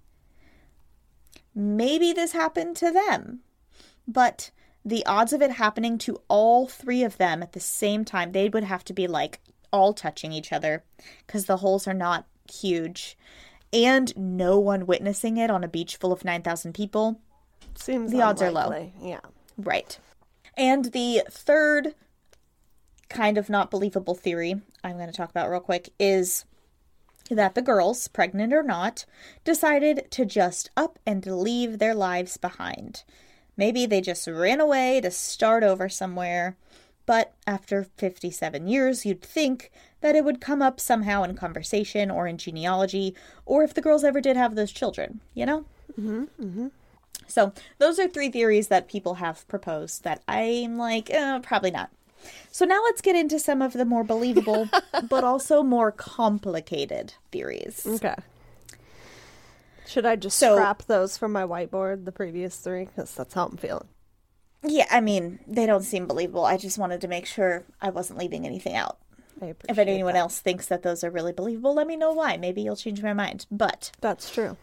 Maybe this happened to them, but the odds of it happening to all three of them at the same time, they would have to be like all touching each other because the holes are not huge, and no one witnessing it on a beach full of 9,000 people. Seems the odds are low. Yeah. Right. And the third kind of not believable theory I'm going to talk about real quick is that the girls, pregnant or not, decided to just up and leave their lives behind. Maybe they just ran away to start over somewhere, but after 57 years, you'd think that it would come up somehow in conversation or in genealogy, or if the girls ever did have those children, you know? Mm-hmm, mm-hmm. So those are three theories that people have proposed that I'm like, probably not. So now let's get into some of the more believable, but also more complicated theories. Okay. Should I just scrap those from my whiteboard, the previous three? Because that's how I'm feeling. Yeah, I mean, they don't seem believable. I just wanted to make sure I wasn't leaving anything out. I appreciate If anyone else thinks that those are really believable, let me know why. Maybe you'll change my mind. But that's true.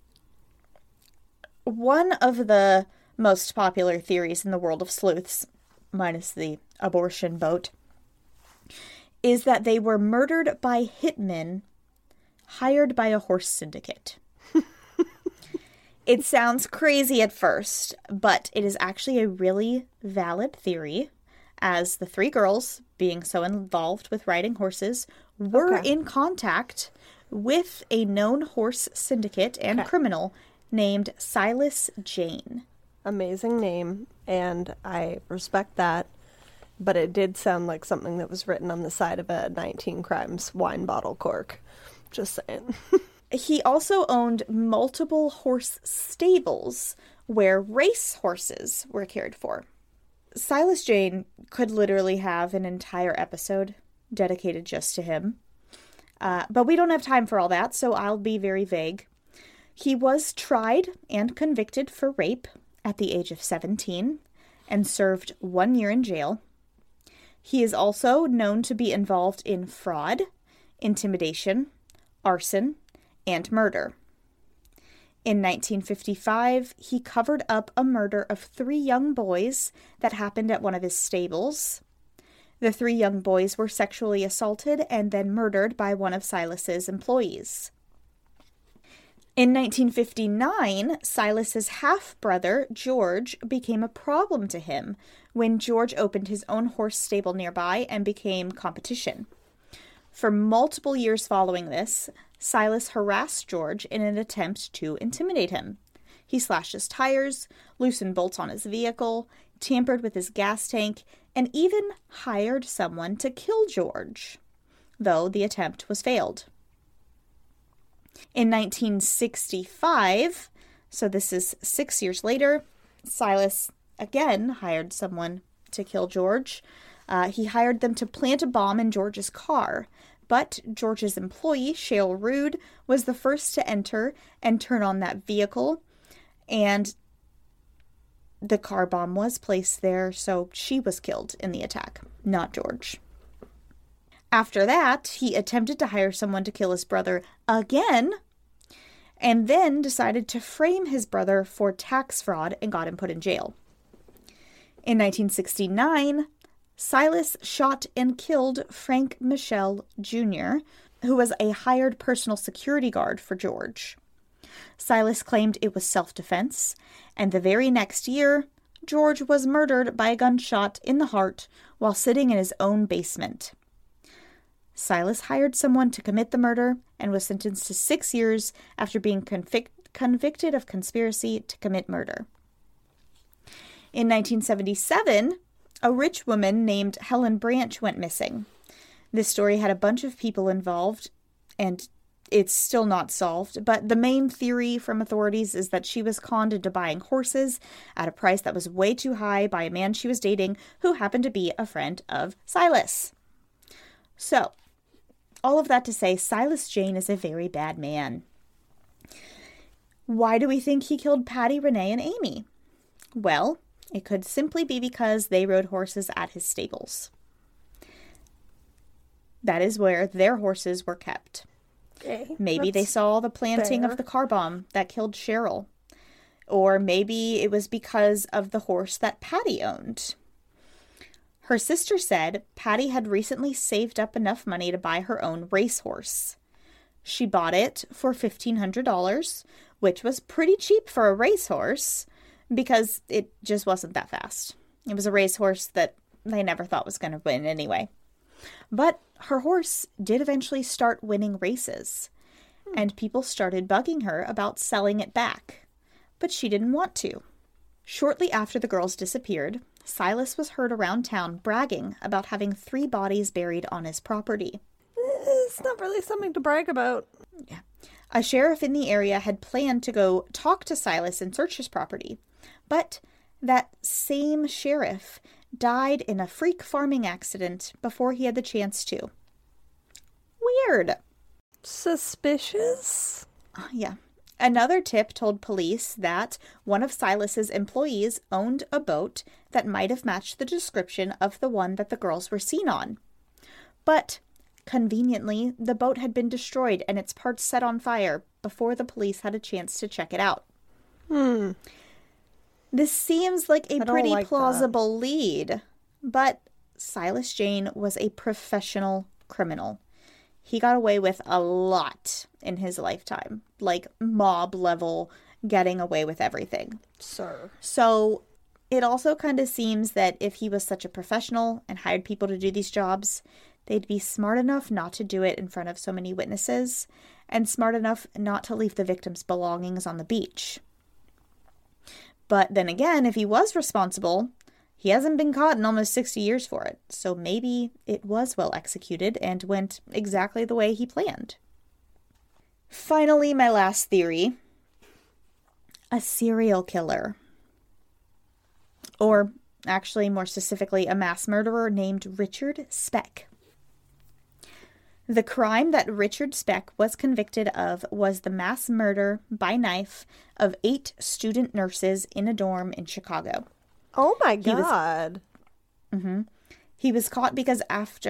One of the most popular theories in the world of sleuths, minus the abortion boat, is that they were murdered by hitmen hired by a horse syndicate. It sounds crazy at first, but it is actually a really valid theory, as the three girls, being so involved with riding horses, were in contact with a known horse syndicate and criminal named Silas Jane. Amazing name, and I respect that, but it did sound like something that was written on the side of a 19 Crimes wine bottle cork. Just saying. He also owned multiple horse stables where race horses were cared for. Silas Jane could literally have an entire episode dedicated just to him. But we don't have time for all that, so I'll be very vague. He was tried and convicted for rape at the age of 17 and served 1 year in jail. He is also known to be involved in fraud, intimidation, arson, and murder. In 1955, he covered up a murder of 3 young boys that happened at one of his stables. The 3 young boys were sexually assaulted and then murdered by one of Silas's employees. In 1959, Silas's half-brother, George, became a problem to him when George opened his own horse stable nearby and became competition. For multiple years following this, Silas harassed George in an attempt to intimidate him. He slashed his tires, loosened bolts on his vehicle, tampered with his gas tank, and even hired someone to kill George, though the attempt was failed. In 1965, so this is 6 years later, Silas again hired someone to kill George. He hired them to plant a bomb in George's car, but George's employee, Shale Rude, was the first to enter and turn on that vehicle, and the car bomb was placed there, so she was killed in the attack, not George. After that, he attempted to hire someone to kill his brother again, and then decided to frame his brother for tax fraud and got him put in jail. In 1969, Silas shot and killed Frank Michel Jr., who was a hired personal security guard for George. Silas claimed it was self-defense, and the very next year, George was murdered by a gunshot in the heart while sitting in his own basement. Silas hired someone to commit the murder and was sentenced to 6 years after being convicted of conspiracy to commit murder. In 1977, a rich woman named Helen Branch went missing. This story had a bunch of people involved, and it's still not solved, but the main theory from authorities is that she was conned into buying horses at a price that was way too high by a man she was dating who happened to be a friend of Silas. So, all of that to say, Silas Jane is a very bad man. Why do we think he killed Patty, Renee, and Amy? Well, it could simply be because they rode horses at his stables. That is where their horses were kept. Okay, maybe they saw the planting of the car bomb that killed Cheryl. Or maybe it was because of the horse that Patty owned. Her sister said Patty had recently saved up enough money to buy her own racehorse. She bought it for $1,500, which was pretty cheap for a racehorse, because it just wasn't that fast. It was a racehorse that they never thought was going to win anyway. But her horse did eventually start winning races, and people started bugging her about selling it back, but she didn't want to. Shortly after the girls disappeared, Silas was heard around town bragging about having 3 bodies buried on his property. It's not really something to brag about. Yeah. A sheriff in the area had planned to go talk to Silas and search his property, but that same sheriff died in a freak farming accident before he had the chance to. Weird. Suspicious? Yeah. Another tip told police that one of Silas's employees owned a boat that might have matched the description of the one that the girls were seen on. But conveniently, the boat had been destroyed and its parts set on fire before the police had a chance to check it out. This seems like a pretty plausible lead, but Silas Jane was a professional criminal. He got away with a lot in his lifetime, like mob level getting away with everything. Sir. So it also kind of seems that if he was such a professional and hired people to do these jobs, they'd be smart enough not to do it in front of so many witnesses and smart enough not to leave the victim's belongings on the beach. But then again, if he was responsible, he hasn't been caught in almost 60 years for it. So maybe it was well executed and went exactly the way he planned. Finally, my last theory. A serial killer. Or actually, more specifically, a mass murderer named Richard Speck. The crime that Richard Speck was convicted of was the mass murder by knife of 8 student nurses in a dorm in Chicago. Oh my God. He was caught because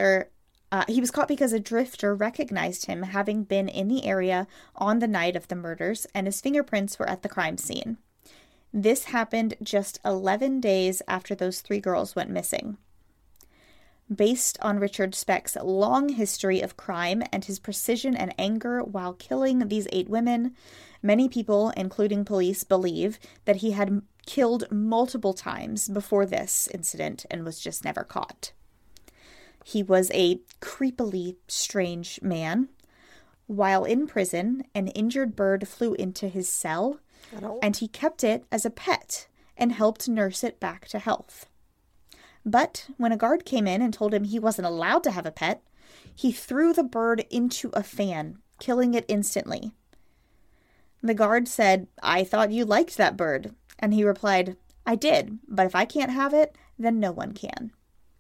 a drifter recognized him having been in the area on the night of the murders, and his fingerprints were at the crime scene. This happened just 11 days after those 3 girls went missing. Based on Richard Speck's long history of crime and his precision and anger while killing these 8 women, many people, including police, believe that he had killed multiple times before this incident and was just never caught. He was a creepily strange man. While in prison, an injured bird flew into his cell, and he kept it as a pet and helped nurse it back to health. But when a guard came in and told him he wasn't allowed to have a pet, he threw the bird into a fan, killing it instantly. The guard said, "I thought you liked that bird." And he replied, "I did, but if I can't have it, then no one can."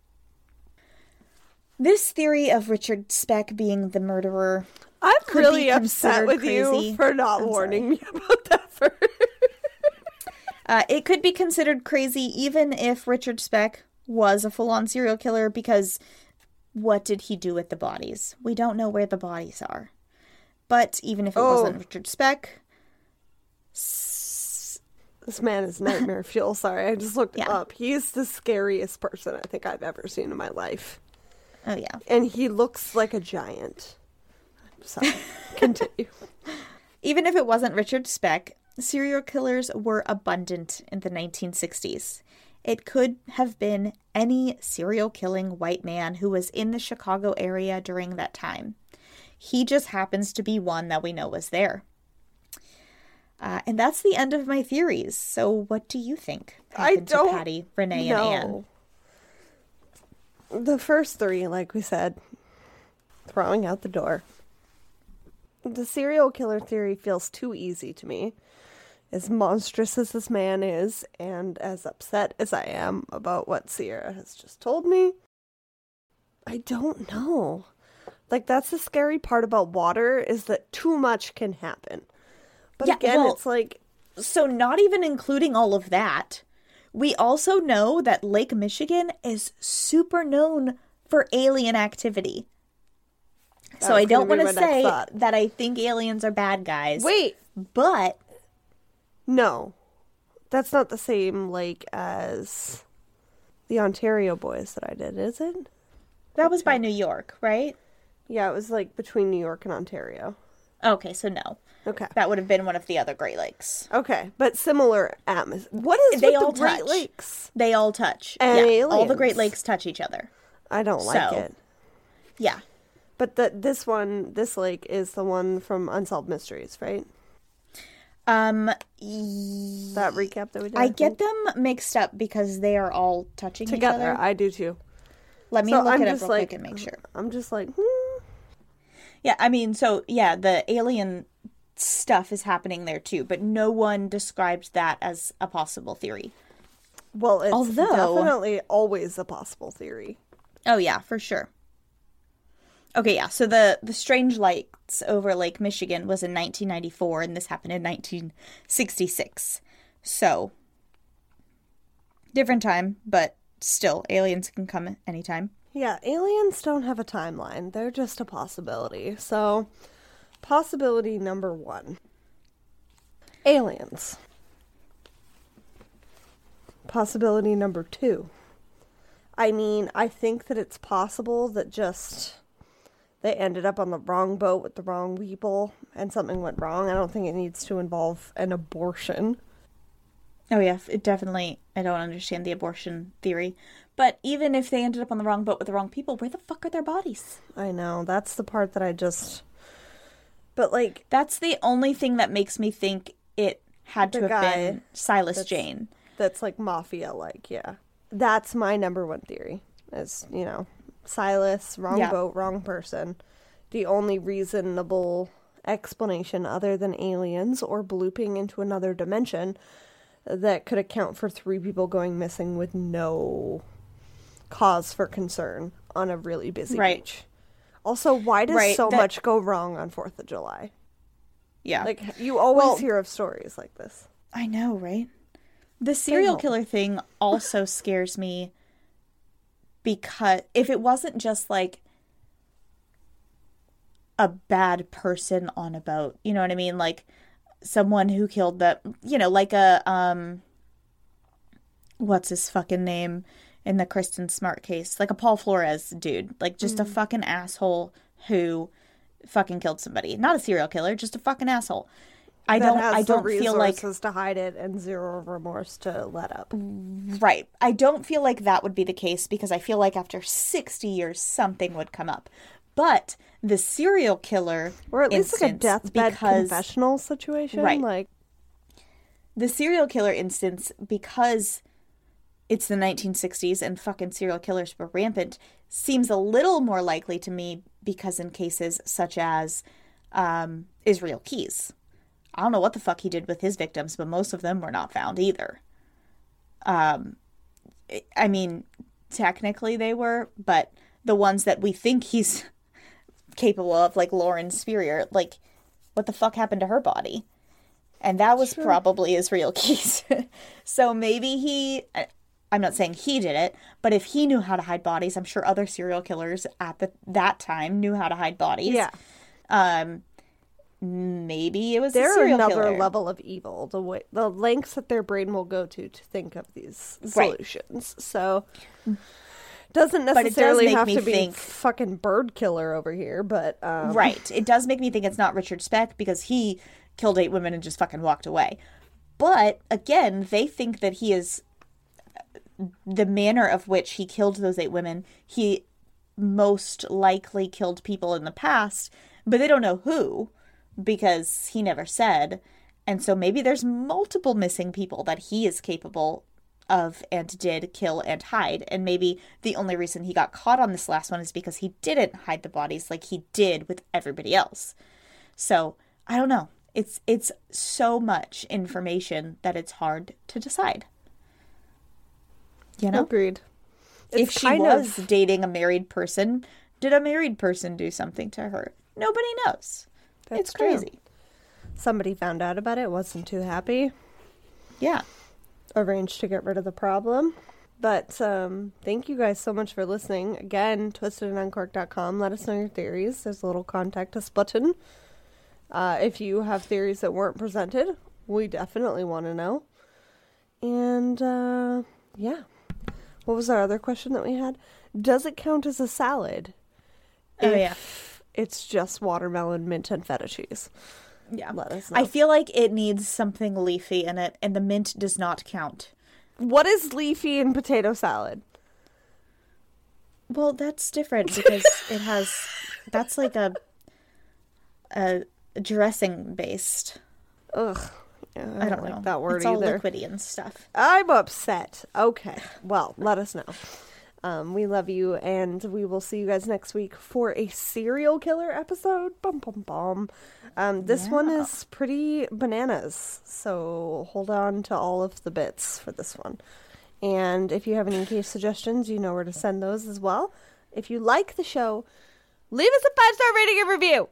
This theory of Richard Speck being the murderer I'm could really be upset with crazy. you for not warning me about that first. It could be considered crazy even if Richard Speck was a full-on serial killer, because what did he do with the bodies? We don't know where the bodies are. But even if it wasn't Richard Speck... This man is nightmare fuel. Sorry, I just looked Yeah. up. He's the scariest person I think I've ever seen in my life. Oh, yeah. And he looks like a giant. Sorry, continue. Even if it wasn't Richard Speck, serial killers were abundant in the 1960s. It could have been any serial killing white man who was in the Chicago area during that time. He just happens to be one that we know was there. And that's the end of my theories. So what do you think happened to Patty, Renee, and Anne? The first three, like we said, throwing out the door. The serial killer theory feels too easy to me. As monstrous as this man is, and as upset as I am about what Sierra has just told me, I don't know. Like, that's the scary part about water, is that too much can happen. But Yeah, again, well, it's like... So not even including all of that, we also know that Lake Michigan is super known for alien activity. So I don't want to say that I think aliens are bad guys. Wait! But... No. That's not the same lake as the Ontario boys that I did, is it? That was by New York, right? Yeah, it was like between New York and Ontario. Okay, so no. Okay. That would have been one of the other Great Lakes. Okay, but similar atmosphere. What is they with all the Great touch. Lakes? They all touch. And yeah, aliens. all the Great Lakes touch each other. I don't like it. Yeah. But this lake is the one from Unsolved Mysteries, right? That recap that we did. I get them mixed up because they are all touching together. each other. I do too. Let me look it up real quick and make sure. I'm just like, Yeah, I mean, so, yeah, the alien stuff is happening there too, but no one described that as a possible theory. Well, it's definitely always a possible theory. Oh, yeah, for sure. Okay, yeah, so the strange lights over Lake Michigan was in 1994, and this happened in 1966. So, different time, but still, aliens can come anytime. Yeah, aliens don't have a timeline. They're just a possibility. So, possibility number 1. Aliens. Possibility number 2. I mean, I think that it's possible that just they ended up on the wrong boat with the wrong people and something went wrong. I don't think it needs to involve an abortion. Oh, yeah, it definitely, I don't understand the abortion theory. But even if they ended up on the wrong boat with the wrong people, where the fuck are their bodies? I know, that's the part that I just... But, like... That's the only thing that makes me think it had to have been Silas Jane. That's, like, mafia-like, yeah. That's my number 1 theory. Is, you know, Silas, wrong boat, wrong person. The only reasonable explanation other than aliens or blooping into another dimension that could account for 3 people going missing with no cause for concern on a really busy beach. Also, why does so much go wrong on 4th of July? Yeah. Like, you always hear of stories like this. I know, right? The serial killer thing also scares me because if it wasn't just like a bad person on a boat, you know what I mean? Like someone who killed the, you know, like a, what's his fucking name in the Kristen Smart case? Like a Paul Flores dude, like just a fucking asshole who fucking killed somebody. Not a serial killer, just a fucking asshole. I don't feel like to hide it and zero remorse to let up. Right. I don't feel like that would be the case because I feel like after 60 years something would come up. But the serial killer, or at least like a deathbed confessional situation, right? Like the serial killer instance, because it's the 1960s and fucking serial killers were rampant, seems a little more likely to me because in cases such as Israel Keys. I don't know what the fuck he did with his victims, but most of them were not found either. I mean, technically they were, but the ones that we think he's capable of, like Lauren Spurrier, like, what the fuck happened to her body? And that was probably Israel Keys. So maybe I'm not saying he did it, but if he knew how to hide bodies, I'm sure other serial killers at that time knew how to hide bodies. Yeah. maybe it was a They're serial another killer. level of evil. The lengths that their brain will go to think of these solutions. So doesn't But it does necessarily make have me to be think- fucking bird killer over here. But Right. It does make me think it's not Richard Speck because he killed 8 women and just fucking walked away. But again, they think that he is the manner of which he killed those 8 women. He most likely killed people in the past, but they don't know who because he never said. And so maybe there's multiple missing people that he is capable of and did kill and hide. And maybe the only reason he got caught on this last one is because he didn't hide the bodies like he did with everybody else. So I don't know. It's so much information that it's hard to decide. You know? agreed. If It's she kind was of- dating a married person, did a married person do something to her? Nobody knows. That's It's crazy. Somebody found out about it, wasn't too happy, Yeah. arranged to get rid of the problem. But thank you guys so much for listening. Again, twistedanduncorked.com. Let us know your theories. There's a little contact us button. If you have theories that weren't presented, we definitely want to know. And yeah. What was our other question that we had? Does it count as a salad? Oh, yeah. It's just watermelon, mint, and feta cheese. Yeah. Let us know. I feel like it needs something leafy in it, and the mint does not count. What is leafy in potato salad? Well, that's different because it has... That's like a dressing based. Ugh. Yeah, I don't like know. that word it's all either. liquidy and stuff. I'm upset. Okay. Well, let us know. We love you, and we will see you guys next week for a serial killer episode. Bum, bum, bum. This one is pretty bananas, so hold on to all of the bits for this one. And if you have any case suggestions, you know where to send those as well. If you like the show, leave us a 5-star rating and review.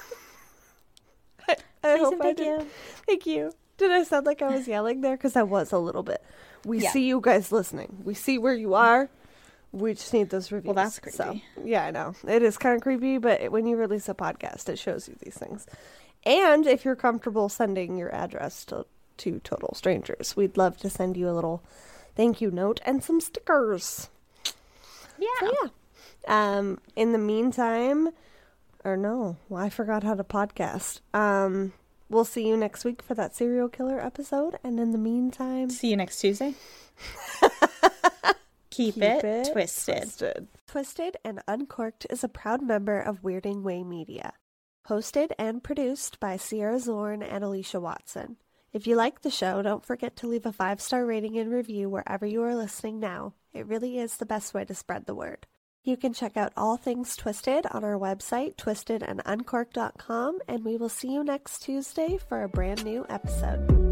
I hope I did. Thank you. Did I sound like I was yelling there? Because I was a little bit. We see you guys listening. We see where you are. We just need those reviews. Well, that's creepy. So, yeah, I know. It is kind of creepy, but when you release a podcast, it shows you these things. And if you're comfortable sending your address to total strangers, we'd love to send you a little thank you note and some stickers. Yeah. So, yeah. In the meantime, I forgot how to podcast. We'll see you next week for that serial killer episode. And in the meantime, See you next Tuesday. Keep it twisted. Twisted and Uncorked is a proud member of Weirding Way Media. Hosted and produced by Sierra Zorn and Alicia Watson. If you like the show, don't forget to leave a 5-star rating and review wherever you are listening now. It really is the best way to spread the word. You can check out all things Twisted on our website, twistedanduncorked.com, and we will see you next Tuesday for a brand new episode.